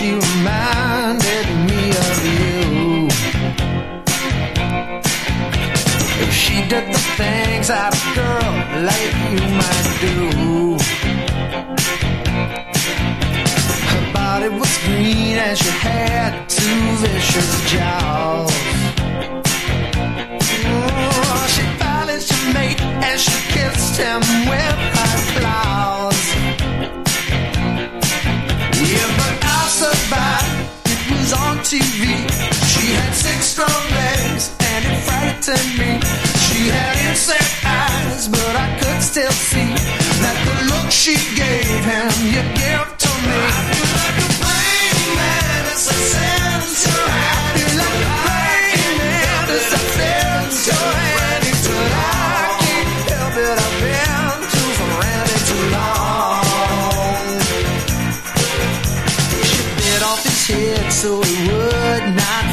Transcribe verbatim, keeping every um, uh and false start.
she reminded me of you. If she did the things that a girl like you might do. Her body was green and she had two vicious jaws. Oh, she found she mate and she kissed him with her claws. Yeah, but I survived. It was on T V. She had six strong legs and it frightened me. She had insect eyes, but I could still see that the look she gave him, you give to me. I feel like a praying mantis to I feel like a praying mantis to Randy too long. I can't help it, I've been too for Randy too long. She bit off his head so he would not